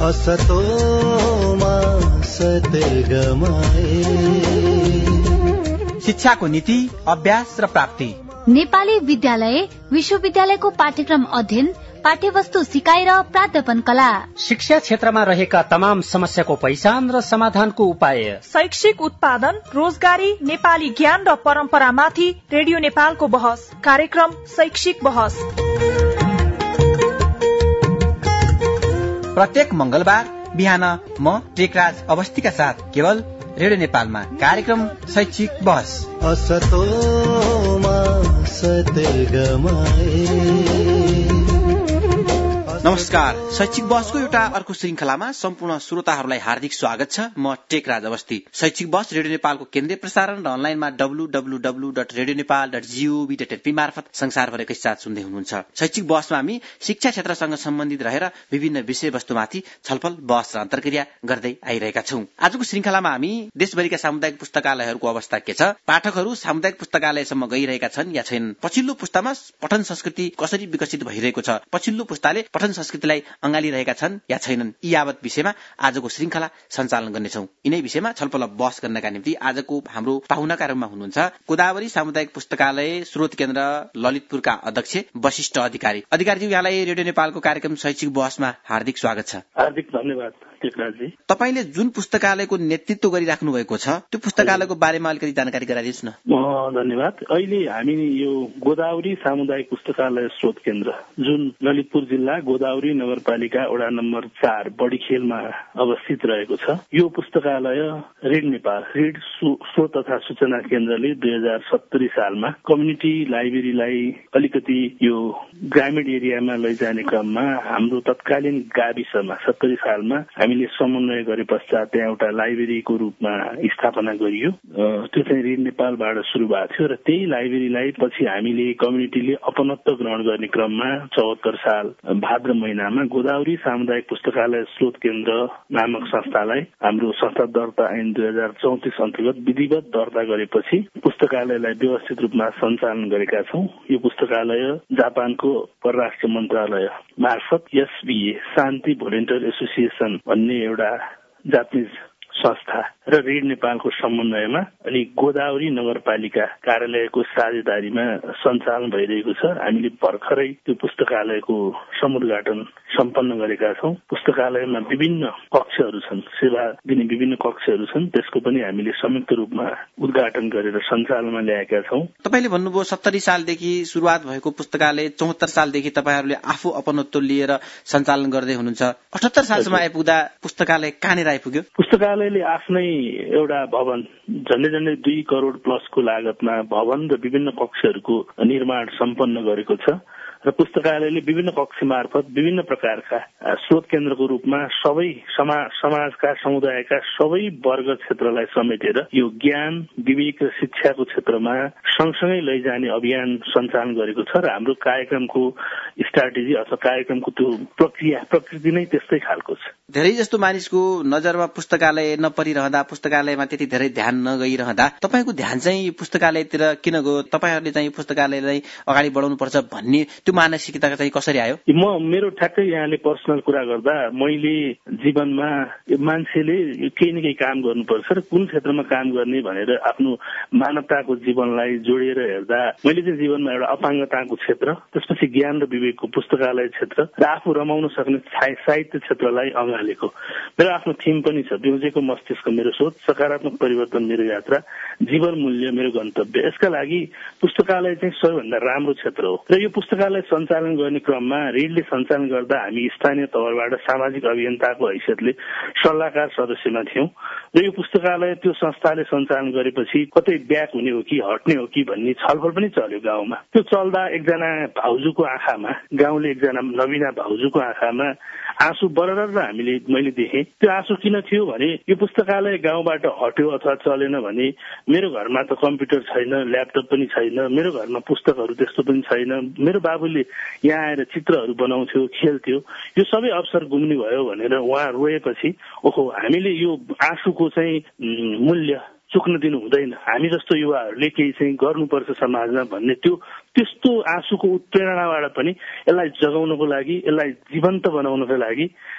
असतोमा सत्यगमय। शिक्षाको नीति, अभ्यास र प्राप्ति। नेपाली विद्यालय विश्वविद्यालयको पाठ्यक्रम अध्ययन, पाठ्यवस्तु सिकाइ र प्राध्यापन कला। शिक्षा क्षेत्रमा रहेका तमाम समस्याको पहिचान र समाधानको उपाय। शैक्षिक उत्पादन, रोजगारी, नेपाली ज्ञान र परम्परामाथि रेडियो नेपालको बहस। कार्यक्रम शैक्षिक बहस प्रत्येक मंगलबार बिहान म टेकराज अवस्थीका साथ केवल रेडियो नेपालमा कार्यक्रम शैक्षिक बहस। असतोमा सत्यगमय। नमस्कार, शैक्षिक बहसको एउटा अर्को श्रृंखलामा सम्पूर्ण श्रोताहरूलाई हार्दिक स्वागत छ। म टेकराज अवस्थी। शैक्षिक बहस रेडियो नेपालको केन्द्रीय प्रसारण र अनलाइनमा www.radionepal.gov.np मार्फत संसारभरिकै साथ सुन्दै हुनुहुन्छ। शैक्षिक बहसमा हामी शिक्षा क्षेत्रसँग सम्बन्धित रहेर विभिन्न विषयवस्तुमाथि छलफल, बहस र अन्तर्क्रिया गर्दै आइरहेका छौं। आजको श्रृंखलामा हामी देशभरिका सामुदायिक पुस्तकालयहरूको अवस्था के छ, पाठकहरू सामुदायिक पुस्तकालयसम्म गइरहेका छन् या छैनन्, पछिल्लो पुस्तामा पठन संस्कृति कसरी विकसित भइरहेको छ, पछिल्लो पुस्ताले पठन संस्कृतिलाई अँगालिरहेका छन् या छैनन्, यी यावत विषयमा आजको श्रृंखला सञ्चालन गर्नेछौं। यिनै विषयमा छलफल बहस गर्नका निम्ति आजको हाम्रो पाहुनाका रूपमा हुनुहुन्छ गोदावरी सामुदायिक पुस्तकालय स्रोत केन्द्र ललितपुरका अध्यक्ष वशिष्ठ अधिकारी। अधिकारीज्यू, यहाँलाई रेडियो नेपालको कार्यक्रम शैक्षिक बहसमा हार्दिक स्वागत छ। हार्दिक धन्यवाद टेकराजजी। तपाईले जुन पुस्तकालयको नेतृत्व गरिराख्नु भएको छ त्यो पुस्तकालयको बारेमा अलिकति जानकारी गराइदिनुहोस् न। धन्यवाद। अहिले हामी यो गोदावरी सामुदायिक पुस्तकालय स्रोत केन्द्र जुन ललितपुर जिल्ला गोदावरी नगरपालिका वडा नम्बर 4 बडीखेलमा अवस्थित रहेको छ, यो पुस्तकालय रिड नेपाल रिड स्रोत तथा सूचना केन्द्रले 2070 सालमा कम्युनिटी लाइब्रेरीलाई अलिकति यो ग्रामीण एरियामा लैजाने क्रममा हाम्रो तत्कालीन गाविसमा 70 सालमा हामीले समन्वय गरे पश्चात त्यहाँ एउटा लाइब्रेरीको रूपमा स्थापना गरियो। त्यो चाहिँ रिड नेपालबाट सुरु भएको थियो र त्यही लाइब्रेरीलाई पछि हामीले कम्युनिटीले अपनत्व ग्रहण गर्ने क्रममा 74 साल भाद्र महिनामा गोदावरी सामुदायिक पुस्तकालय स्रोत केन्द्र नामक संस्थालाई हाम्रो संस्था दर्ता ऐन 2034 अन्तर्गत विधिवत दर्ता गरेपछि पुस्तकालयलाई व्यवस्थित रूपमा सञ्चालन गरेका छौं। यो पुस्तकालय जापानको परराष्ट्र मन्त्रालय मार्फत एसबीए शान्ति भोलिन्टियर एसोसिएसन भन्ने एउटा जापानिज संस्था र रिड नेपालको समन्वयमा अनि गोदावरी नगरपालिका कार्यालयको साझेदारीमा सञ्चालन भइरहेको छ। हामीले भर्खरै त्यो पुस्तकालयको समुद्घाटन सम्पन्न गरेका छौं। पुस्तकालयमा विभिन्न कक्षहरू छन्, सेवा दिने विभिन्न कक्षहरू छन्, त्यसको पनि हामीले संयुक्त रूपमा उद्घाटन गरेर सञ्चालनमा ल्याएका छौं। तपाईले भन्नुभयो 70 सालदेखि सुरुवात भएको पुस्तकालय 74 सालदेखि तपाईहरूले आफू अपनत्व लिएर सञ्चालन गर्दै हुनुहुन्छ। 78 सालसम्म आइपुग्दा पुस्तकालय कहाँनिर आइपुग्यो? पुस्तकालयले आफ्नै एउटा भवन झन्डै 2 करोड प्लसको लागतमा भवन र विभिन्न कक्षहरूको निर्माण सम्पन्न गरेको छ र पुस्तकालयले विभिन्न कक्ष मार्फत विभिन्न प्रकारका स्रोत केन्द्रको रूपमा सबै समाजका समुदायका सबै वर्ग क्षेत्रलाई समेटेर यो ज्ञान, विवेक र शिक्षाको क्षेत्रमा सँगसँगै लैजाने अभियान सञ्चालन गरेको छ र हाम्रो कार्यक्रमको स्ट्राटेजी अथवा कार्यक्रमको त्यो प्रकृति नै त्यस्तै खालको छ। धेरै जस्तो मानिसको नजरमा पुस्तकालय नपरिरहँदा, पुस्तकालयमा त्यति धेरै ध्यान नगइरहँदा तपाईको ध्यान चाहिँ पुस्तकालयतिर किन गयो? तपाईहरूले चाहिँ पुस्तकालयलाई अगाडि बढाउनु पर्छ भन्ने त्यो मानसिकता चाहिँ कसरी आयो? मेरो ठ्याक्कै यहाँले पर्सनल कुरा गर्दा मैले जीवनमा मान्छेले केही न केही काम गर्नुपर्छ र कुन क्षेत्रमा काम गर्ने भनेर आफ्नो मानवताको जीवनलाई जोडेर हेर्दा मैले चाहिँ जीवनमा एउटा अपाङ्गताको क्षेत्र, त्यसपछि ज्ञान र विवेकको पुस्तकालय क्षेत्र र आफू रमाउन सक्ने साहित्य क्षेत्रलाई अँगालेको मेरो आफ्नो थीम पनि छ। बिउजेको मस्तिष्क मेरो सोच, सकारात्मक परिवर्तन मेरो यात्रा, जीवन मूल्य मेरो गन्तव्य। यसका लागि पुस्तकालय चाहिँ सबैभन्दा राम्रो क्षेत्र हो र यो पुस्तकालय सञ्चालन गर्ने क्रममा रिडले सञ्चालन गर्दा हामी स्थानीय तवरबाट सामाजिक अभियन्ताको हैसियतले सल्लाहकार सदस्यमा थियौं र यो पुस्तकालय त्यो संस्थाले सञ्चालन गरेपछि कतै ब्याक हुने हो कि हट्ने हो कि भन्ने छलफल पनि चल्यो गाउँमा। त्यो चल्दा एकजना भाउजूको आँखामा, गाउँले एकजना नवीना भाउजूको आँखामा आँसु बरर मैले देखेँ। त्यो आँसु किन थियो भने यो पुस्तकालय गाउँबाट हट्यो अथवा चलेन भने मेरो घरमा त कम्प्युटर छैन, ल्यापटप पनि छैन, मेरो घरमा पुस्तकहरू त्यस्तो पनि छैन, मेरो बाबुले यहाँ आएर चित्रहरू बनाउँथ्यो, खेल्थ्यो, यो सबै अवसर गुम्ने भयो भनेर उहाँ रोएपछि ओहो हामीले यो आँसुको चाहिँ मूल्य चुक्न दिनु हुँदैन, हामी जस्तो युवाहरूले केही चाहिँ गर्नुपर्छ समाजमा भन्ने त्यस्तो आँसुको उत्प्रेरणाबाट पनि यसलाई जगाउनको लागि, यसलाई जीवन्त बनाउनको लागि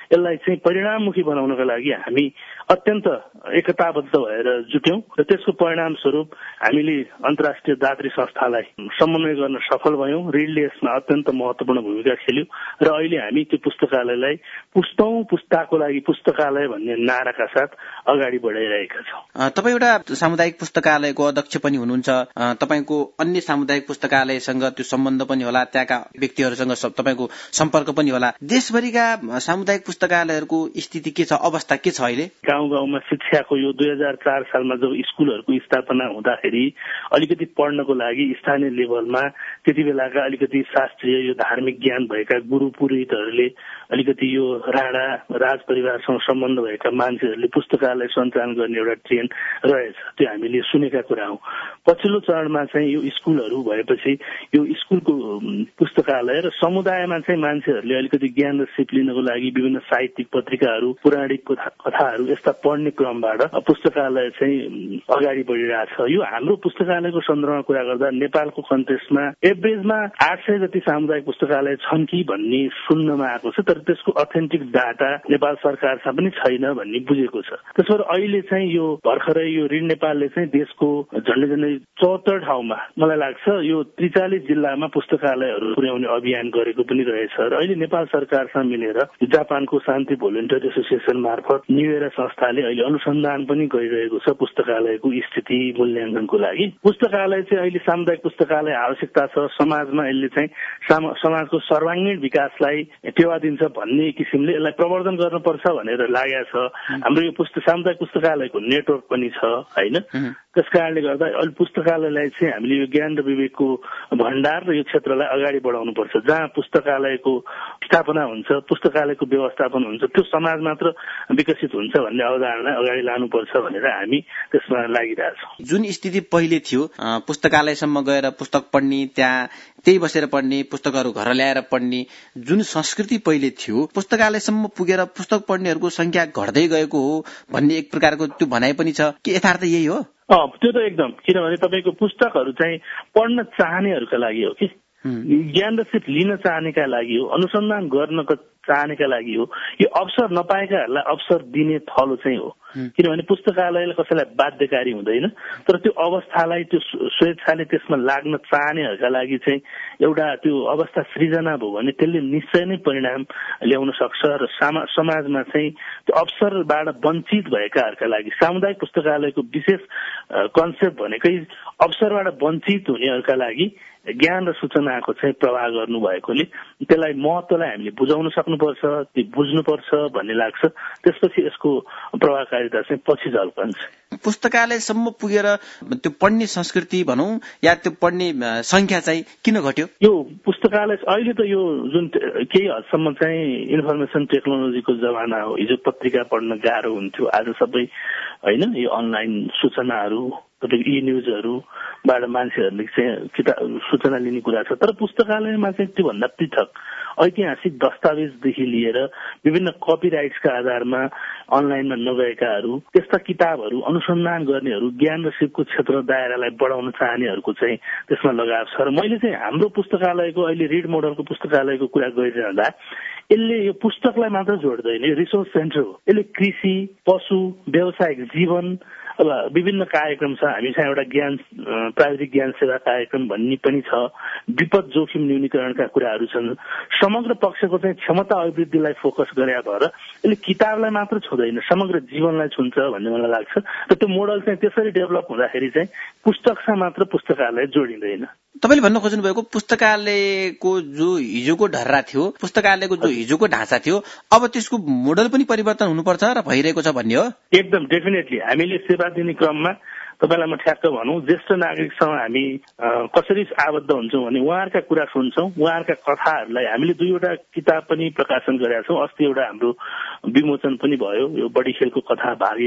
यसलाई चाहिँ परिणाममुखी बनाउनका लागि हामी अत्यन्त एकताबद्ध भएर जुट्यौं र त्यसको परिणाम स्वरूप हामीले अन्तर्राष्ट्रिय दात्री संस्थालाई समन्वय गर्न सफल भयौं। ऋणले यसमा अत्यन्त महत्वपूर्ण भूमिका खेल्यो र अहिले हामी त्यो पुस्तकालयलाई पुस्तौं पुस्ताको लागि पुस्तकालय भन्ने नाराका साथ अगाडि बढाइरहेका छौं। तपाईँ एउटा सामुदायिक पुस्तकालयको अध्यक्ष पनि हुनुहुन्छ, तपाईको अन्य सामुदायिक पुस्तकालयसँग त्यो सम्बन्ध पनि होला, त्यहाँका व्यक्तिहरूसँग तपाईको सम्पर्क पनि होला। देशभरिका सामुदायिक पुस्तकालयहरूको स्थिति के छ, अवस्था के छ अहिले? गाउँ गाउँमा शिक्षाको यो 2004 सालमा जब स्कुलहरूको स्थापना हुँदाखेरि अलिकति पढ्नको लागि स्थानीय लेभलमा त्यति बेलाका अलिकति शास्त्रीय यो धार्मिक ज्ञान भएका गुरु पुरोहितहरूले अलिकति यो राणा राज परिवारसँग सम्बन्ध भएका मान्छेहरूले पुस्तकालय सञ्चालन गर्ने एउटा ट्रेन्ड रहेछ, त्यो हामीले सुनेका कुरा हौ। पछिल्लो चरणमा चाहिँ यो स्कुलहरू भएपछि यो स्कुलको पुस्तकालय र समुदायमा चाहिँ मान्छेहरूले अलिकति ज्ञान र सिप लिनको लागि विभिन्न साहित्यिक पत्रिकाहरू पौराणिक कथाहरू यस्ता पढ्ने क्रमबाट पुस्तकालय चाहिँ अगाडि बढिरहेछ। यो हाम्रो पुस्तकालयको सन्दर्भमा कुरा गर्दा नेपालको कन्टेक्स्टमा एभरेजमा 800 जति सामुदायिक पुस्तकालय छन् कि भन्ने सुन्नमा आएको छ, तर त्यसको अथेन्टिक डाटा नेपाल सरकारसँग पनि छैन भन्ने बुझेको छ। त्यसबाट अहिले चाहिँ यो भर्खरै यो ऋण नेपालले चाहिँ देशको झन्डै 74 ठाउँमा मलाई लाग्छ यो 43 जिल्लामा पुस्तकालयहरू पुर्याउने अभियान गरेको पनि रहेछ र अहिले नेपाल सरकारसँग मिलेर जापानको शान्ति भोलिन्टियर एसोसिएसन मार्फत न्युएरा संस्थाले अहिले अनुसन्धान पनि गरिरहेको छ पुस्तकालयको स्थिति मूल्याङ्कनको लागि। पुस्तकालय चाहिँ अहिले सामुदायिक पुस्तकालय आवश्यकता छ, समाजमा यसले चाहिँ समाजको सर्वाङ्गीण विकासलाई टेवा दिन्छ भन्ने किसिमले यसलाई प्रवर्धन गर्नुपर्छ भनेर लागेको छ। हाम्रो यो सामुदायिक पुस्तकालयको नेटवर्क पनि छ हैन, त्यस कारणले गर्दा अहिले पुस्तकालयलाई चाहिँ हामीले यो ज्ञान र विवेकको भण्डार र यो क्षेत्रलाई अगाडि बढाउनुपर्छ। जहाँ पुस्तकालयको स्थापना हुन्छ, पुस्तकालयको व्यवस्थापन हुन्छ, त्यो समाज मात्र विकसित हुन्छ भन्ने अवधारणा अगाडि लानुपर्छ भनेर हामी त्यसमा लागिरहेछौँ। जुन स्थिति पहिले थियो पुस्तकालयसम्म गएर पुस्तक पढ्ने, त्यही बसेर पढ्ने, पुस्तकहरू घर ल्याएर पढ्ने जुन संस्कृति पहिले थियो, पुस्तकालयसम्म पुगेर पुस्तक पढ्नेहरूको संख्या घट्दै गएको हो भन्ने एक प्रकारको त्यो भनाइ पनि छ के यथार्थ यही हो? त्यो त एकदम, किनभने तपाईँको पुस्तकहरू चाहिँ पढ्न चाहनेहरूका लागि हो कि ज्ञान र सिप लिन चाहनेका लागि हो, अनुसन्धान गर्नको चाहनेका लागि हो। यो अवसर नपाएकाहरूलाई अवसर दिने थलो चाहिँ हो, किनभने पुस्तकालयले कसैलाई बाध्यकारी हुँदैन, तर त्यो अवस्थालाई त्यो स्वेच्छाले त्यसमा लाग्न चाहनेहरूका लागि चाहिँ एउटा त्यो अवस्था सृजना भयो भने त्यसले निश्चय नै परिणाम ल्याउन सक्छ र समाजमा चाहिँ त्यो अवसरबाट वञ्चित भएकाहरूका लागि सामुदायिक पुस्तकालयको विशेष कन्सेप्ट भनेकै अवसरबाट वञ्चित हुनेहरूका लागि ज्ञान र सूचनाको चाहिँ प्रवाह गर्नु भएकोले त्यसलाई महत्त्वलाई हामीले बुझाउन सक्नुपर्छ, त्यो बुझ्नुपर्छ भन्ने लाग्छ। त्यसपछि यसको प्रभावकारिता चाहिँ पछि झल्कन्छ। पुस्तकालयसम्म पुगेर त्यो पढ्ने संस्कृति भनौं या त्यो पढ्ने संख्या चाहिँ किन घट्यो? यो पुस्तकालय अहिले त यो जुन केही हदसम्म चाहिँ इन्फर्मेसन टेक्नोलोजीको जमाना हो। हिजो पत्रिका पढ्न गाह्रो हुन्थ्यो, आज सबै हैन यो अनलाइन सूचनाहरू तपाईको ई न्यूजहरुबाट मान्छेहरूले चाहिँ किताब सूचना लिने कुरा छ। तर पुस्तकालयमा चाहिँ त्योभन्दा पृथक ऐतिहासिक दस्तावेजदेखि लिएर विभिन्न कपिराइट्सका आधारमा अनलाइनमा नगएकाहरू त्यस्ता किताबहरू अनुसन्धान गर्नेहरू ज्ञान र सिपको क्षेत्र दायरालाई बढाउन चाहनेहरूको चाहिँ त्यसमा लगाव छ। र मैले चाहिँ हाम्रो पुस्तकालयको अहिले रिड मोडलको पुस्तकालयको कुरा गरिरहँदा यसले यो पुस्तकलाई मात्र जोड्दैन, यो रिसोर्स सेन्टर हो। यसले कृषि, पशु, व्यावसायिक जीवन अब विभिन्न कार्यक्रम छ। हामीसँग एउटा ज्ञान प्राविधिक ज्ञान सेवा कार्यक्रम भन्ने पनि छ। विपद जोखिम न्यूनीकरणका कुराहरू छन्। समग्र पक्षको चाहिँ क्षमता अभिवृद्धिलाई फोकस गरे भएर यसले किताबलाई मात्र छुँदैन, समग्र जीवनलाई छुन्छ भन्ने मलाई लाग्छ। र त्यो मोडल चाहिँ त्यसरी डेभलप हुँदाखेरि चाहिँ पुस्तकसँग मात्र पुस्तकालय जोडिँदैन। तपाईले भन्न खोज्नु भएको पुस्तकालयको जो हिजोको ढर्रा थियो, पुस्तकालयको जो हिजोको ढाँचा थियो, अब त्यसको मोडल पनि परिवर्तन हुनुपर्छ र भइरहेको छ भन्ने हो? एकदम डेफिनेटली। हामीले सेवा दिने क्रममा तपाईलाई म ठ्याक्क भनौं, ज्येष्ठ नागरिकसँग हामी कसरी आबद्ध हुन्छौं भने उहाँहरूका कुरा सुन्छौं, उहाँहरूका कथाहरूलाई हामीले 2वटा किताब पनि प्रकाशन गरेका छौं। अस्ति एउटा हाम्रो विमोचन पनि भयो, यो बढी खेलको कथा भाग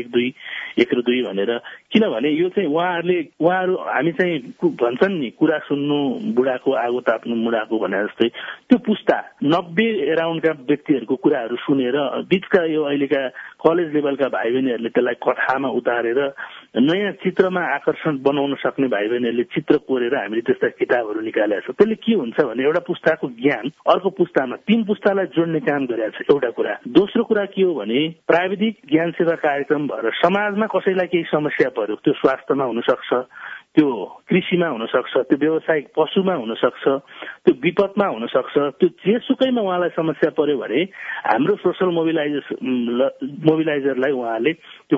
1 र 2 भनेर। किनभने यो चाहिँ उहाँहरू हामी चाहिँ भन्छन् नि कुरा सुन्नु बुढाको आगो ताप्नु मुढाको भने जस्तै त्यो पुस्ता 90 एराउन्डका व्यक्तिहरूको कुराहरू सुनेर बीचका यो अहिलेका कलेज लेभलका भाइ बहिनीहरूले त्यसलाई कथामा उतारेर नयाँ चित्रमा आकर्षण बनाउन सक्ने भाइ बहिनीहरूले चित्र कोरेर हामीले त्यस्ता किताबहरू निकालेका छौँ। त्यसले के हुन्छ भने एउटा पुस्ताको ज्ञान अर्को पुस्तामा 3 पुस्तालाई जोड्ने काम गरेको छ एउटा कुरा। दोस्रो कुरा के हो भने प्राविधिक ज्ञान सेवा कार्यक्रम भएर समाजमा कसैलाई केही समस्या पर्यो, त्यो स्वास्थ्यमा हुन सक्छ, त्यो कृषिमा हुन सक्छ, त्यो व्यावसायिक पशुमा हुन सक्छ, त्यो विपदमा हुन सक्छ, त्यो जेसुकैमा उहाँलाई समस्या पर्यो भने हाम्रो सोशल मोबिलाइजरलाई उहाँले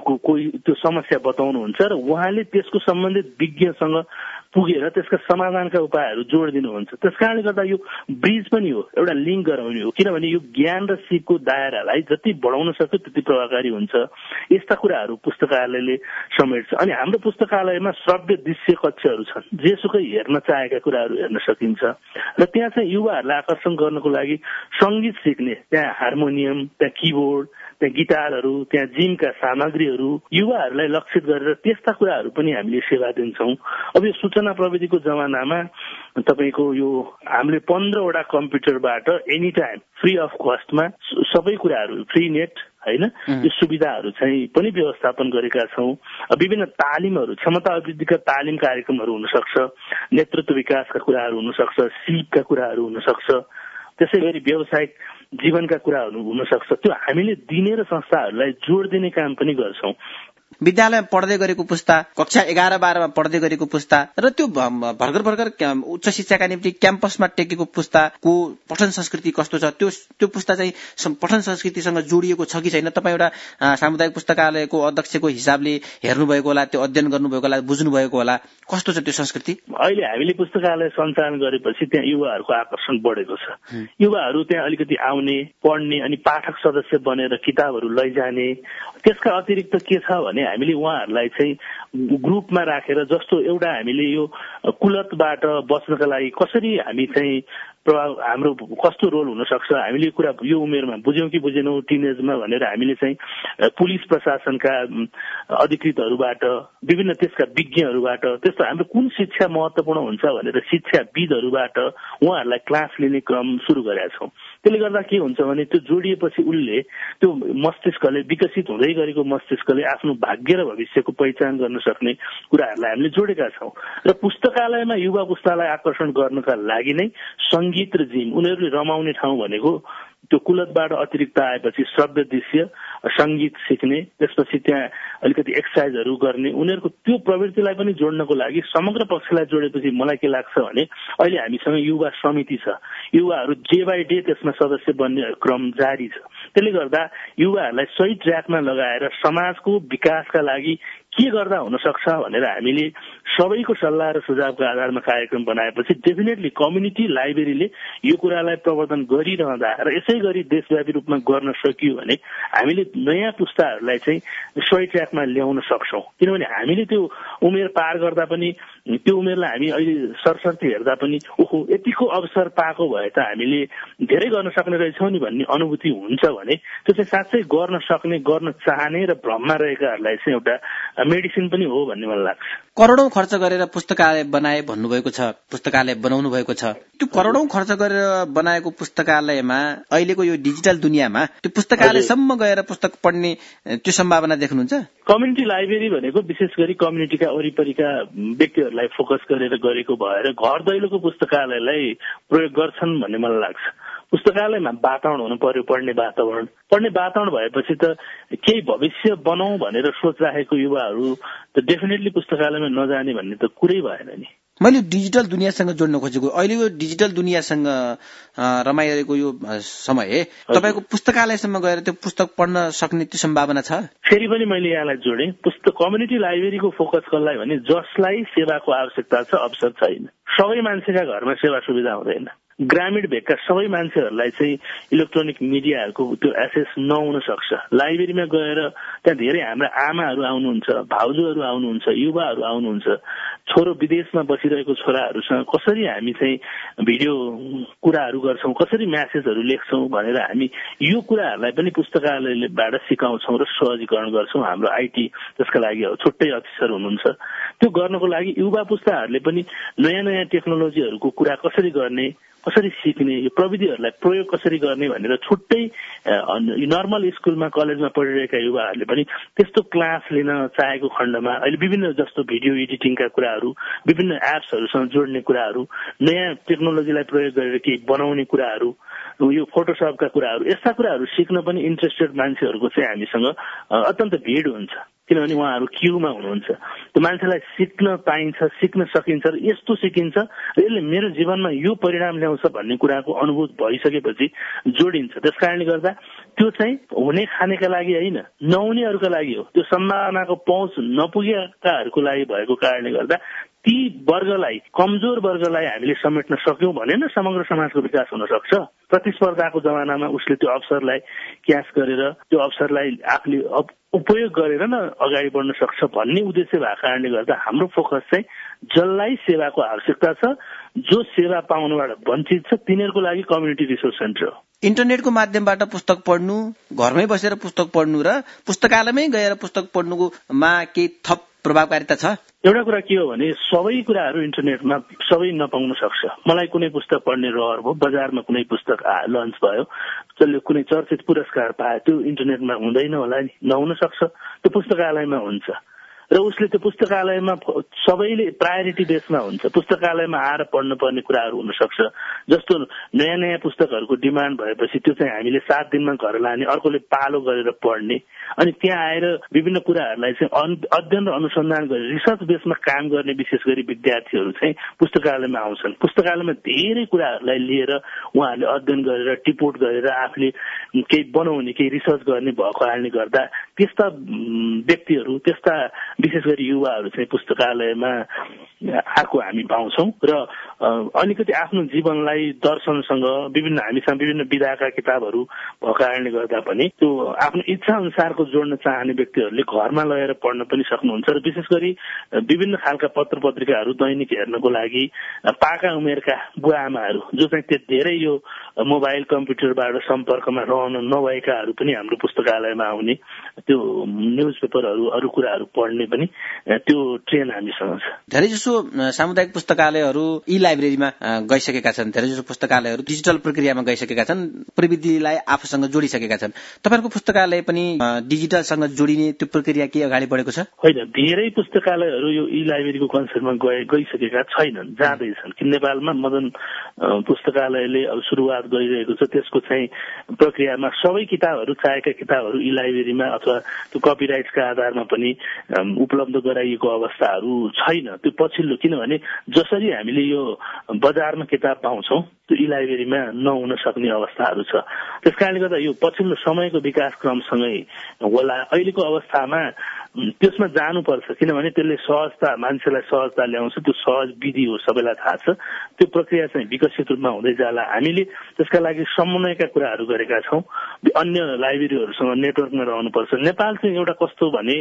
त्यो समस्या बताउनुहुन्छ र उहाँले त्यसको सम्बन्धित विज्ञसँग पुगेर त्यसका समाधानका उपायहरू जोड दिनुहुन्छ। त्यसकारणले गर्दा यो ब्रिज पनि हो, एउटा लिङ्क गराउने हो, किनभने यो ज्ञान र सिपको दायरालाई जति बढाउन सक्यो त्यति प्रभावकारी हुन्छ। यस्ता कुराहरू पुस्तकालयले समेट्छ। अनि हाम्रो पुस्तकालयमा श्रव्य दृश्य कक्षहरू छन्, जेसुकै हेर्न चाहेका कुराहरू हेर्न सकिन्छ र त्यहाँ चाहिँ युवाहरूलाई आकर्षण गर्नको लागि सङ्गीत सिक्ने त्यहाँ हार्मोनियम, त्यहाँ किबोर्ड, त्यहाँ गिटारहरू, त्यहाँ जिमका सामग्रीहरू युवाहरूलाई लक्षित गरेर त्यस्ता कुराहरू पनि हामीले सेवा दिन्छौँ। अब यो सूचना प्रविधिको जमानामा तपाईँको यो हामीले 15वटा कम्प्युटरबाट एनी टाइम फ्री अफ कस्टमा सबै कुराहरू फ्री नेट हैन यो सुविधाहरू चाहिँ पनि व्यवस्थापन गरेका छौँ। विभिन्न तालिमहरू, क्षमता अभिवृद्धिका तालिम कार्यक्रमहरू हुन सक्छ, नेतृत्व विकासका कुराहरू हुन सक्छ, सिपका कुराहरू हुन सक्छ, त्यसै गरी व्यावसायिक जीवनका कुराहरू हुन सक्छ। त्यो हामीले दिने र संस्थाहरूलाई जोड दिने काम पनि गर्छौँ। विद्यालयमा पढ्दै गरेको पुस्ता, कक्षा 11-12मा पढ्दै गरेको पुस्ता र त्यो भर्खर उच्च शिक्षाका निम्ति क्याम्पसमा टेकेको पुस्ताको पठन संस्कृति कस्तो छ, त्यो पुस्ता चाहिँ पठन संस्कृतिसँग जोडिएको छ कि छैन? तपाईँ एउटा सामुदायिक पुस्तकालयको अध्यक्षको हिसाबले हेर्नुभएको होला, त्यो अध्ययन गर्नुभएको होला, बुझ्नुभएको होला, कस्तो छ त्यो संस्कृति? अहिले हामीले पुस्तकालय सञ्चालन गरेपछि त्यहाँ युवाहरूको आकर्षण बढेको छ। युवाहरू त्यहाँ अलिकति आउने, पढ्ने अनि पाठक सदस्य बनेर किताबहरू लैजाने। त्यसका अतिरिक्त के छ भने हामीले उहाँहरूलाई चाहिँ ग्रुपमा राखेर, जस्तो एउटा हामीले यो कुलतबाट बच्नका लागि कसरी हामी चाहिँ हाम्रो कस्तो रोल हुन सक्छ, हामीले कुरा यो उमेरमा बुझ्यौँ कि बुझेनौँ टिनेजमा भनेर हामीले चाहिँ पुलिस प्रशासनका अधिकृतहरूबाट, विभिन्न त्यसका विज्ञहरूबाट, त्यस्तो हाम्रो कुन शिक्षा महत्त्वपूर्ण हुन्छ भनेर शिक्षाविदहरूबाट उहाँहरूलाई क्लास लिने क्रम सुरु गरेका छौँ। त्यसले गर्दा के हुन्छ भने त्यो जोडिएपछि उसले त्यो मस्तिष्कले विकसित हुँदै गरेको मस्तिष्कले आफ्नो भाग्य र भविष्यको पहिचान गर्न सक्ने कुराहरूलाई हामीले जोडेका छौँ। र पुस्तकालयमा युवा पुस्तालाई आकर्षण गर्नका लागि नै सङ्गीत र जिम, उनीहरूले रमाउने ठाउँ भनेको त्यो कुलतबाट अतिरिक्त आएपछि श्रव्य दृश्य सङ्गीत सिक्ने, त्यसपछि त्यहाँ अलिकति एक्सर्साइजहरू गर्ने, उनीहरूको त्यो प्रवृत्तिलाई पनि जोड्नको लागि समग्र पक्षलाई जोडेपछि मलाई के लाग्छ भने अहिले हामीसँग युवा समिति छ। युवाहरू डे बाई डे त्यसमा सदस्य बन्ने क्रम जारी छ। त्यसले गर्दा युवाहरूलाई सही ट्र्याकमा लगाएर समाजको विकासका लागि के गर्दा हुन सक्छ भनेर हामीले सबैको सल्लाह र सुझावको आधारमा कार्यक्रम बनाएपछि डेफिनेटली कम्युनिटी लाइब्रेरीले यो कुरालाई प्रवर्धन गरिरहँदा र यसै गरी देशव्यापी रूपमा गर्न सकियो भने हामीले नयाँ पुस्ताहरूलाई चाहिँ सही ट्र्याकमा ल्याउन सक्छौँ। किनभने हामीले त्यो उमेर पार गर्दा पनि, त्यो उमेरलाई हामी अहिले सरसर्ती हेर्दा पनि ओहो यतिको अवसर पाएको भए त हामीले धेरै गर्न सक्ने रहेछौँ नि भन्ने अनुभूति हुन्छ भने त्यो चाहिँ साँच्चै गर्न सक्ने, गर्न चाहने र भ्रममा रहेकाहरूलाई चाहिँ एउटा मेडिसिन पनि हो भन्ने मलाई लाग्छ। करोडौं खर्च गरेर पुस्तकालय बनाए भन्नुभएको छ, पुस्तकालय बनाउनु भएको छ। त्यो करोडौं खर्च गरेर बनाएको पुस्तकालयमा अहिलेको यो डिजिटल दुनियाँमा त्यो पुस्तकालयसम्म गएर पुस्तक पढ्ने त्यो सम्भावना देख्नुहुन्छ? कम्युनिटी लाइब्रेरी भनेको विशेष गरी कम्युनिटीका वरिपरिका व्यक्तिहरूलाई फोकस गरेर गरेको भएर घर दैलोको पुस्तकालयलाई प्रयोग गर्छन् भन्ने मलाई लाग्छ। पुस्तकालयमा वातावरण हुनु पर्यो, पढ्ने वातावरण भएपछि त केही भविष्य बनाऊ भनेर सोच राखेको युवाहरू त डेफिनेटली पुस्तकालयमा नजाने भन्ने त कुरै भएन नि। मैले डिजिटल दुनियाँसँग जोड्न खोजेको, अहिलेको डिजिटल दुनियाँसँग रमाइरहेको यो समय तपाईँको पुस्तकालयसम्म गएर त्यो पुस्तक पढ्न सक्ने त्यो सम्भावना छ? फेरि पनि मैले यहाँलाई जोडेँ, पुस्तक कम्युनिटी लाइब्रेरीको फोकस कसलाई भने जसलाई सेवाको आवश्यकता छ, अवसर छैन। सबै मान्छेका घरमा सेवा सुविधा हुँदैन। ग्रामीण भेगका सबै मान्छेहरूलाई चाहिँ इलेक्ट्रोनिक मिडियाहरूको त्यो एक्सेस नहुन सक्छ। लाइब्रेरीमा गएर त्यहाँ धेरै हाम्रा आमाहरू आउनुहुन्छ, भाउजूहरू आउनुहुन्छ, युवाहरू आउनुहुन्छ, छोरो विदेशमा बसिरहेको छोराहरूसँग कसरी हामी चाहिँ भिडियो कुराहरू गर्छौँ, कसरी म्यासेजहरू लेख्छौँ भनेर हामी यो कुराहरूलाई पनि पुस्तकालयबाट सिकाउँछौँ र सहजीकरण गर्छौँ। हाम्रो आइटी त्यसका लागि छुट्टै अफिसर हुनुहुन्छ। त्यो गर्नको लागि युवा पुस्ताहरूले पनि नयाँ नयाँ टेक्नोलोजीहरूको कुरा कसरी गर्ने, कसरी सिक्ने, यो प्रविधिहरूलाई प्रयोग कसरी गर्ने भनेर छुट्टै नर्मल स्कुलमा कलेजमा पढिरहेका युवाहरूले पनि त्यस्तो क्लास लिन चाहेको खण्डमा अहिले विभिन्न जस्तो भिडियो एडिटिङका कुराहरू, विभिन्न एप्सहरूसँग जोड्ने कुराहरू, नयाँ टेक्नोलोजीलाई प्रयोग गरेर केही बनाउने कुराहरू, यो फोटोसपका कुराहरू, यस्ता कुराहरू सिक्न पनि इन्ट्रेस्टेड मान्छेहरूको चाहिँ हामीसँग अत्यन्त भिड हुन्छ, किनभने उहाँहरू क्यूमा हुनुहुन्छ। त्यो मान्छेलाई सिक्न पाइन्छ, सिक्न सकिन्छ र यस्तो सिकिन्छ र यसले मेरो जीवनमा यो परिणाम ल्याउँछ भन्ने कुराको अनुभूत भइसकेपछि जोडिन्छ। त्यसकारणले गर्दा त्यो चाहिँ हुने खानेका लागि होइन, नहुनेहरूका लागि हो। त्यो सम्भावनाको पहुँच नपुगेकाहरूको लागि भएको कारणले गर्दा ती वर्गलाई, कमजोर वर्गलाई हामीले समेट्न सक्यौं भने न समग्र समाजको विकास हुन सक्छ। प्रतिस्पर्धाको जमानामा उसले त्यो अवसरलाई क्याच गरेर, त्यो अवसरलाई आफूले उपयोग गरेर न अगाडि बढ्न सक्छ भन्ने उद्देश्य भएको कारणले गर्दा हाम्रो फोकस चाहिँ जसलाई सेवाको आवश्यकता छ, जो सेवा पाउनबाट वञ्चित छ, तिनीहरूको लागि कम्युनिटी रिसोर्स सेन्टर हो। इन्टरनेटको माध्यमबाट पुस्तक पढ्नु, घरमै बसेर पुस्तक पढ्नु र पुस्तकालयमै गएर पुस्तक पढ्नुमा केही थप प्रभावकारिता छ? एउटा कुरा के हो भने सबै कुराहरू इन्टरनेटमा सबै नपाउन सक्छ। मलाई कुनै पुस्तक पढ्ने रहर भयो, बजारमा कुनै पुस्तक लन्च भयो, जसले कुनै चर्चित पुरस्कार पायो, त्यो इन्टरनेटमा हुँदैन होला नि, नहुन सक्छ, त्यो पुस्तकालयमा हुन्छ। र उसले त्यो पुस्तकालयमा सबैले प्रायोरिटी बेसमा हुन्छ, पुस्तकालयमा आएर पढ्नुपर्ने कुराहरू हुन सक्छ। जस्तो नयाँ नयाँ पुस्तकहरूको डिमान्ड भएपछि त्यो चाहिँ हामीले 7 दिनमा घर लाने, अर्कोले पालो गरेर पढ्ने, अनि त्यहाँ आएर विभिन्न कुराहरूलाई चाहिँ अध्ययन र अनुसन्धान गरेर रिसर्च बेसमा काम गर्ने विशेष गरी विद्यार्थीहरू चाहिँ पुस्तकालयमा आउँछन्। पुस्तकालयमा धेरै कुराहरूलाई लिएर उहाँहरूले अध्ययन गरेर, टिपोट गरेर आफूले केही बनाउने, केही रिसर्च गर्ने भएको कारणले गर्दा त्यस्ता व्यक्तिहरू, त्यस्ता विशेष गरी युवाहरू चाहिँ पुस्तकालयमा आएको हामी पाउँछौँ। र अलिकति आफ्नो जीवनलाई दर्शनसँग हामीसँग विभिन्न विधाका किताबहरू भएको कारणले गर्दा पनि त्यो आफ्नो इच्छा अनुसारको जोड्न चाहने व्यक्तिहरूले घरमा लगेर पढ्न पनि सक्नुहुन्छ। र विशेष गरी विभिन्न खालका पत्र पत्रिकाहरू दैनिक हेर्नको लागि पाका उमेरका बुवा आमाहरू जो चाहिँ धेरै यो मोबाइल कम्प्युटरबाट सम्पर्कमा रहन नभएकाहरू पनि हाम्रो पुस्तकालयमा आउने, त्यो न्युज पेपरहरू, अरू कुराहरू पढ्ने पनि त्यो ट्रेन हामीसँग छ। धेरैजसो सामुदायिक पुस्तकालयहरू ई लाइब्रेरीमा गइसकेका छन्, धेरैजसो पुस्तकालयहरू डिजिटल प्रक्रियामा गइसकेका छन्, प्रविधिलाई आफूसँग जोडिसकेका छन्। तपाईँहरूको पुस्तकालय पनि डिजिटलसँग जोडिने त्यो प्रक्रिया के अगाडि बढेको छ? होइन, धेरै पुस्तकालयहरू यो ई लाइब्रेरीको कन्सेप्टमा गइसकेका छैनन्, जाँदैछन्। कि नेपालमा मदन पुस्तकालयले अब सुरुवात गरिरहेको छ, त्यसको चाहिँ प्रक्रियामा सबै किताबहरू, चाहेका किताबहरू ई लाइब्रेरीमा अथवा त्यो कपिराइट्सका आधारमा पनि उपलब्ध गराइएको अवस्थाहरू छैन। त्यो पछिल्लो, किनभने जसरी हामीले यो बजारमा किताब पाउँछौँ त्यो ई लाइब्रेरीमा नहुन सक्ने अवस्थाहरू छ। त्यसकारणले गर्दा यो पछिल्लो समयको विकास क्रमसँगै होला। अहिलेको अवस्थामा त्यसमा जानुपर्छ, किनभने त्यसले सहजता, मान्छेलाई सहजता ल्याउँछ। त्यो सहज विधि हो, सबैलाई थाहा छ। त्यो प्रक्रिया चाहिँ विकसित रूपमा हुँदै जाला। हामीले त्यसका लागि समन्वयका कुराहरू गरेका छौँ। अन्य लाइब्रेरीहरूसँग नेटवर्कमा रहनुपर्छ। नेपाल चाहिँ एउटा कस्तो भने,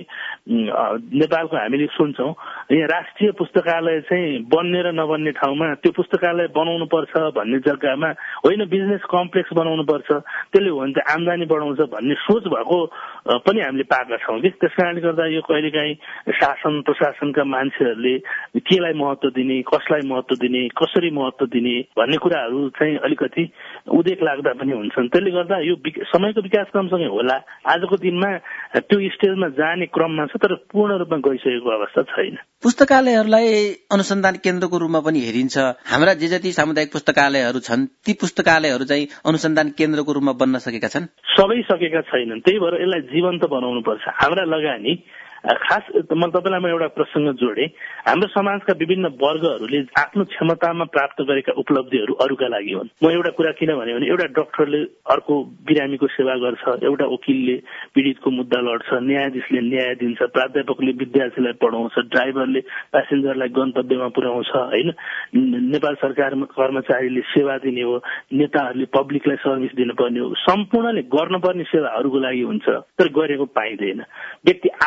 नेपालको हामीले सुन्छौँ यहाँ राष्ट्रिय पुस्तकालय चाहिँ बन्ने र नबन्ने ठाउँमा त्यो पुस्तकालय बनाउनु पर्छ भन्ने जग्गामा होइन, बिजनेस कम्प्लेक्स बनाउनु पर्छ, त्यसले हो भने चाहिँ आम्दानी बढाउँछ भन्ने सोच भएको पनि हामीले पाएका छौँ कि। त्यस कारणले गर्दा यो कहिलेकाहीँ शासन प्रशासनका मान्छेहरूले केलाई महत्त्व दिने, कसलाई महत्त्व दिने, कसरी महत्त्व दिने भन्ने कुराहरू चाहिँ अलिकति उदेक लाग्दा पनि हुन्छन्। त्यसले गर्दा यो समयको विकास क्रमसँगै होला। आजको दिनमा त्यो स्टेजमा जाने क्रममा छ, तर पूर्ण रूपमा गइसकेको अवस्था छैन। पुस्तकालयहरूलाई अनुसन्धान केन्द्रको रूपमा पनि हेरिन्छ। हाम्रा जे जति सामुदायिक पुस्तकालयहरू छन् ती पुस्तकालयहरू चाहिँ अनुसन्धान केन्द्रको रूपमा बन्न सकेका छन्? सबै सकेका छैनन्। त्यही भएर यसलाई जीवन्त बनाउनु पर्छ। हाम्रा लगानी खास म तपाईँलाई एउटा प्रसङ्ग जोडे। हाम्रो समाजका विभिन्न वर्गहरूले आफ्नो क्षमतामा प्राप्त गरेका उपलब्धिहरू अरूका लागि हुन्। म एउटा कुरा किन भने एउटा डाक्टरले अर्को बिरामीको सेवा गर्छ, एउटा वकिलले पीडितको मुद्दा लड्छ, न्यायाधीशले न्याय दिन्छ, प्राध्यापकले विद्यार्थीलाई पढाउँछ, ड्राइभरले प्यासेन्जरलाई गन्तव्यमा पुर्याउँछ, होइन, नेपाल सरकार कर्मचारीले सेवा दिने हो, नेताहरूले पब्लिकलाई सर्भिस दिनुपर्ने हो। सम्पूर्णले गर्नुपर्ने सेवा अरूको लागि हुन्छ, तर गरेको पाइँदैन। व्यक्ति आफूमा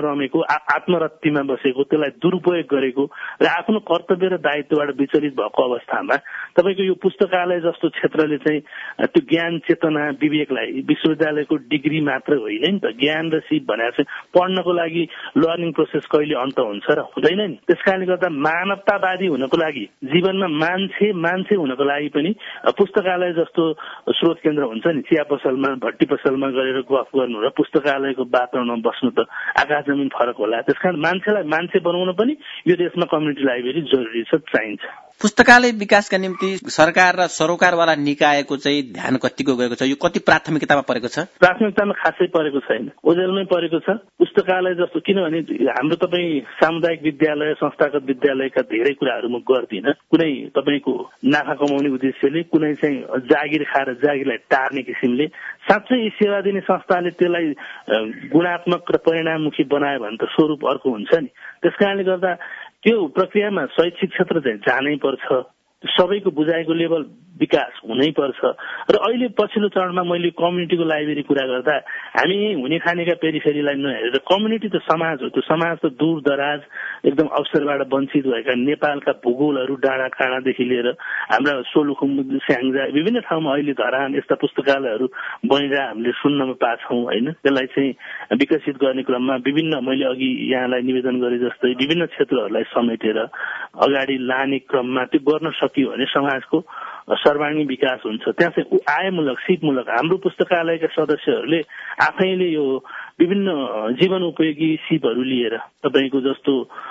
रमेको, आत्मरत्तिमा बसेको, त्यसलाई दुरुपयोग गरेको र आफ्नो कर्तव्य र दायित्वबाट विचलित भएको अवस्थामा तपाईँको यो पुस्तकालय जस्तो क्षेत्रले चाहिँ त्यो ज्ञान चेतना विवेकलाई विश्वविद्यालयको डिग्री मात्र होइन नि त, ज्ञान र सिप भनेर चाहिँ पढ्नको लागि लर्निङ प्रोसेस कहिले अन्त हुन्छ र हुँदैन नि। त्यसकारणले गर्दा मानवतावादी हुनको लागि, जीवनमा मान्छे हुनको लागि पनि पुस्तकालय जस्तो स्रोत केन्द्र हुन्छ नि, चिया पसलमा भट्टी पसलमा गएर गफ गर्नु र पुस्तकालयको वातावरणमा बस्नु त आकाश जमिन फरक होला। त्यसकारण मान्छेलाई मान्छे बनाउन पनि यो देशमा कम्युनिटी लाइब्रेरी जरुरी छ, चाहिन्छ। पुस्तकालय विकासका निम्ति सरकार र सरोकारवाला निकायको चाहिँ ध्यान कतिको गएको छ? यो कति प्राथमिकतामा परेको छ? प्राथमिकतामा खासै परेको छैन, ओझेलमै परेको छ। पुस्तकालय जस्तो, किनभने हाम्रो तपाईँ सामुदायिक विद्यालय, संस्थागत विद्यालयका धेरै कुराहरू म गर्दिनँ। कुनै तपाईँको नाफा कमाउने उद्देश्यले, कुनै चाहिँ जागिर खाएर जागिरलाई टार्ने किसिमले, साँच्चै यी सेवा दिने संस्थाले त्यसलाई गुणात्मक र परिणाममुखी बनायो भने त स्वरूप अर्को हुन्छ नि। त्यसकारणले गर्दा त्यो प्रक्रियामा शैक्षिक क्षेत्र चाहिँ जानै पर्छ, सबैको बुझाइको लेभल विकास हुनै पर्छ। र अहिले पछिल्लो चरणमा मैले कम्युनिटीको लाइब्रेरी कुरा गर्दा हामी हुने खानेका पेरिफेरीलाई नहेरेर कम्युनिटी त समाज हो, त्यो समाज त दूर दराज एकदम अवसरबाट वञ्चित भएका नेपालका भूगोलहरू डाँडा काँडादेखि लिएर हाम्रा सोलुखुम, स्याङ्जा, विभिन्न ठाउँमा अहिले धरान यस्ता पुस्तकालयहरू बनिरहेको हामीले सुन्नमा पाछौँ होइन। त्यसलाई चाहिँ विकसित गर्ने क्रममा विभिन्न, मैले अघि यहाँलाई निवेदन गरे जस्तै विभिन्न क्षेत्रहरूलाई समेटेर अगाडि लाने क्रममा त्यो गर्न सकियो भने समाजको सर्वाङ्गीण विकास हुन्छ। त्यहाँ चाहिँ आयमूलक, सिपमूलक हाम्रो पुस्तकालयका सदस्यहरूले आफैले यो विभिन्न जीवन उपयोगी सिपहरू लिएर तपाईँको जस्तो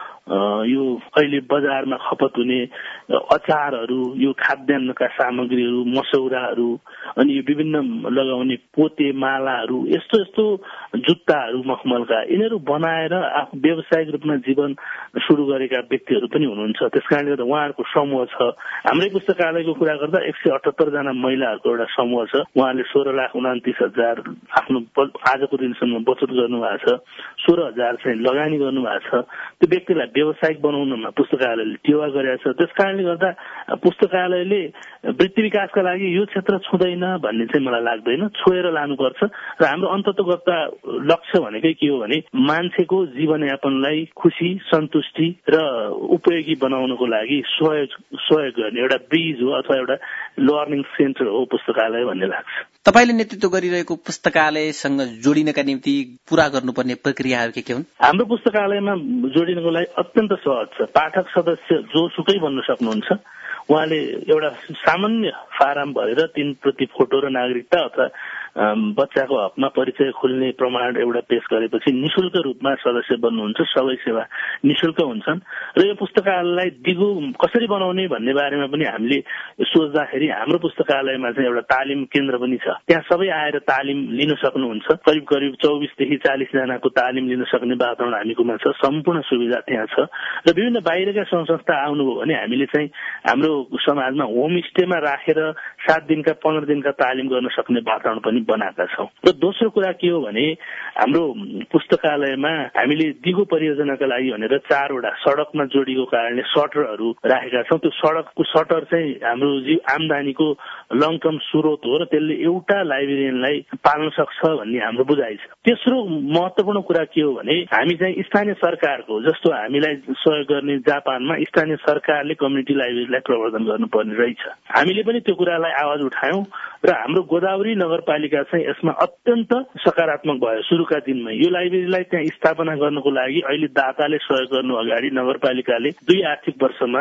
यो अहिले बजारमा खपत हुने अचारहरू, यो खाद्यान्नका सामग्रीहरू, मसौराहरू, अनि यो विभिन्न लगाउने पोते मालाहरू, यस्तो यस्तो जुत्ताहरू मखमलका, यिनीहरू बनाएर आफू व्यावसायिक रूपमा जीवन सुरु गरेका व्यक्तिहरू पनि हुनुहुन्छ। त्यसकारणले गर्दा उहाँहरूको समूह छ। हाम्रै पुस्तकालयको कुरा गर्दा 178 जना महिलाहरूको एउटा समूह छ। उहाँले 16,29,000 आफ्नो आजको दिनसम्म बचत गर्नुभएको छ, 16,000 चाहिँ लगानी गर्नुभएको छ। त्यो व्यक्तिलाई व्यावसायिक बनाउनमा पुस्तकालयले टेवा गरेको छ। त्यसकारणले गर्दा पुस्तकालयले वृत्ति विकासका लागि यो क्षेत्र छुँदैन भन्ने चाहिँ मलाई लाग्दैन, छोएर लानुपर्छ। र हाम्रो अन्ततोगत लक्ष्य भनेकै के हो भने मान्छेको जीवनयापनलाई खुसी, सन्तुष्टि र उपयोगी बनाउनको लागि सहयोग गर्ने एउटा ब्रिज हो अथवा एउटा लर्निङ सेन्टर हो पुस्तकालय भन्ने लाग्छ। तपाईँले नेतृत्व गरिरहेको पुस्तकालयसँग जोडिनका निम्ति पूरा गर्नुपर्ने प्रक्रियाहरू के हुन्? हाम्रो पुस्तकालयमा जोडिनको लागि अत्यन्त सहज छ। पाठक सदस्य जोसुकै बन्न सक्नुहुन्छ। उहाँले एउटा सामान्य फारम भरेर 3 प्रति फोटो र नागरिकता अथवा बच्चाको हकमा परिचय खुल्ने प्रमाण एउटा पेश गरेपछि निशुल्क रूपमा सदस्य बन्नुहुन्छ। सबै सेवा निशुल्क हुन्छन्। र यो पुस्तकालयलाई दिगो कसरी बनाउने भन्ने बारेमा पनि हामीले सोच्दाखेरि हाम्रो पुस्तकालयमा चाहिँ एउटा तालिम केन्द्र पनि छ। त्यहाँ सबै आएर तालिम लिन सक्नुहुन्छ। करिब 24 देखि 40 जनाको तालिम लिन सक्ने वातावरण हामीकोमा छ। सम्पूर्ण सुविधा त्यहाँ छ। र विभिन्न बाहिरका संस्था आउनुभयो भने हामीले चाहिँ हाम्रो समाजमा होमस्टेमा राखेर 7 दिनका 15 दिनका तालिम गर्न सक्ने वातावरण पनि बनाएका छौँ। र दोस्रो कुरा के हो भने हाम्रो पुस्तकालयमा हामीले दिगो परियोजनाका लागि भनेर 4 वटा सडकमा जोडिएको कारणले सटरहरू राखेका छौँ। त्यो सडकको सटर चाहिँ हाम्रो आम्दानीको लङ टर्म स्रोत हो र त्यसले एउटा लाइब्रेरियनलाई पाल्न सक्छ भन्ने हाम्रो बुझाइ छ। तेस्रो महत्त्वपूर्ण कुरा के हो भने हामी चाहिँ स्थानीय सरकारको जस्तो हामीलाई सहयोग गर्ने जापानमा स्थानीय सरकारले कम्युनिटी लाइब्रेरीलाई प्रवर्धन गर्नुपर्ने रहेछ। हामीले पनि त्यो कुरालाई आवाज उठायौं र हाम्रो गोदावरी नगरपालिका चाहिँ यसमा अत्यन्त सकारात्मक भयो। सुरुका दिनमै यो लाइब्रेरीलाई त्यहाँ स्थापना गर्नको लागि अहिले दाताले सहयोग गर्नु अगाडि नगरपालिकाले 2 आर्थिक वर्षमा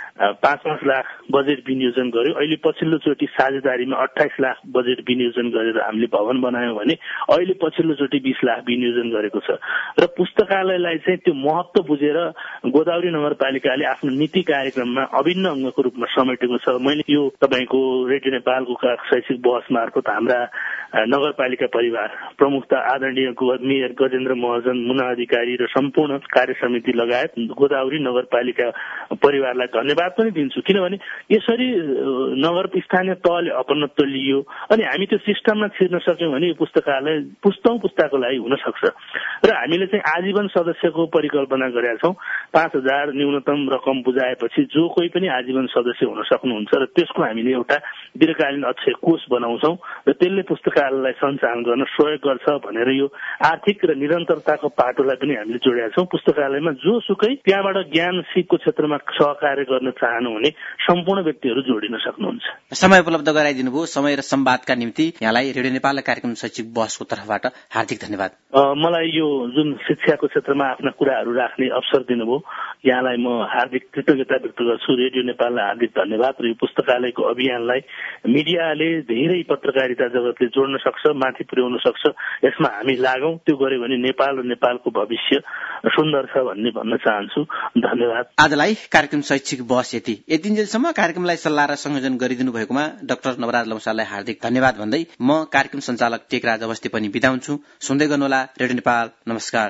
5-5 लाख बजेट विनियोजन गर्यो। अहिले पछिल्लो चोटि साझेदारीमा 28 लाख बजेट विनियोजन गरेर हामीले भवन बनायौं भने अहिले पछिल्लो चोटि 20 लाख विनियोजन गरेको छ। र पुस्तकालयलाई चाहिँ त्यो महत्त्व बुझेर गोदावरी नगरपालिकाले आफ्नो नीति कार्यक्रममा अभिन्न अङ्गको रूपमा समेटेको छ। मैले यो तपाईको रेडियो नेपालको शैक्षिक बहस मार्फत हाम्रा नगरपालिका परिवार प्रमुखता आदरणीय मेयर गजेन्द्र महर्जन, मुना अधिकारी र सम्पूर्ण कार्य समिति लगायत गोदावरी नगरपालिका परिवारलाई धन्यवाद धन्यवाद पनि दिन्छु, किनभने यसरी नगर स्थानीय तहले अपनत्व लियो अनि हामी त्यो सिस्टममा छिर्न सक्यौँ भने यो पुस्तकालय पुस्ताको लागि हुन सक्छ। र हामीले चाहिँ आजीवन सदस्यको परिकल्पना गरेका छौँ। 5,000 न्यूनतम रकम बुझाएपछि जो कोही पनि आजीवन सदस्य हुन सक्नुहुन्छ र त्यसको हामीले एउटा दीर्घकालीन अक्षय कोष बनाउँछौँ र त्यसले पुस्तकालयलाई सञ्चालन गर्न सहयोग गर्छ भनेर यो आर्थिक र निरन्तरताको पाटोलाई पनि हामीले जोडेका छौँ। पुस्तकालयमा जोसुकै त्यहाँबाट ज्ञान सिपको क्षेत्रमा सहकार्य गर्न चाहनुहुने सम्पूर्ण व्यक्तिहरू जोडिन सक्नुहुन्छ। समय उपलब्ध गराइदिनु भयो। समय र संवादका निम्ति यहाँलाई रेडियो नेपाल कार्यक्रम शैक्षिक बहसको तर्फबाट हार्दिक धन्यवाद। मलाई यो जुन शिक्षाको क्षेत्रमा आफ्ना कुराहरू राख्ने अवसर दिनुभयो, यहाँलाई म हार्दिक कृतज्ञता व्यक्त गर्छु। रेडियो नेपाललाई हार्दिक धन्यवाद र यो पुस्तकालयको अभियानलाई मिडियाले धेरै पत्रकारिता जगतले जोड्न सक्छ, माथि पुर्याउन सक्छ। यसमा हामी लागौं, त्यो गर्यो भने नेपाल र नेपालको भविष्य सुन्दर छ भन्ने भन्न चाहन्छु। धन्यवाद। आजलाई कार्यक्रम शैक्षिक बहस यतिन्जेलसम्म कार्यक्रमलाई सल्लाह र संयोजन गरिदिनु भएकोमा डाक्टर नवराज लम्साललाई हार्दिक धन्यवाद भन्दै म कार्यक्रम सञ्चालक टेकराज अवस्थी पनि बिदा हुन्छु। सुन्दै गर्नुहोला रेडियो नेपाल। नमस्कार।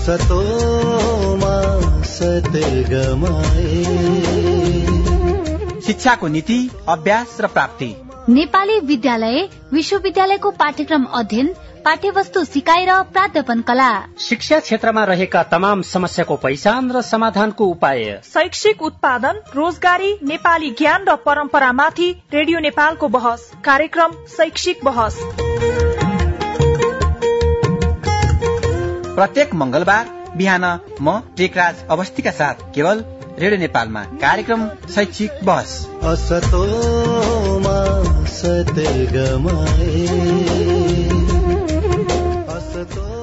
शिक्षाको नीति, अभ्यास र प्राप्ति, नेपाली विद्यालय विश्वविद्यालयको पाठ्यक्रम अध्ययन, पाठ्यवस्तु सिकाइ र प्राध्यापन कला, शिक्षा क्षेत्रमा रहेका तमाम समस्याको पहिचान र समाधानको उपाय, शैक्षिक उत्पादन, रोजगारी, नेपाली ज्ञान र परम्परामाथि रेडियो नेपालको बहस। कार्यक्रम शैक्षिक बहस प्रत्येक मंगलबार बिहान म टेकराज अवस्थीका साथ केवल रेडियो नेपालमा कार्यक्रम शैक्षिक बहस। असतोमा सत्यगमय असतो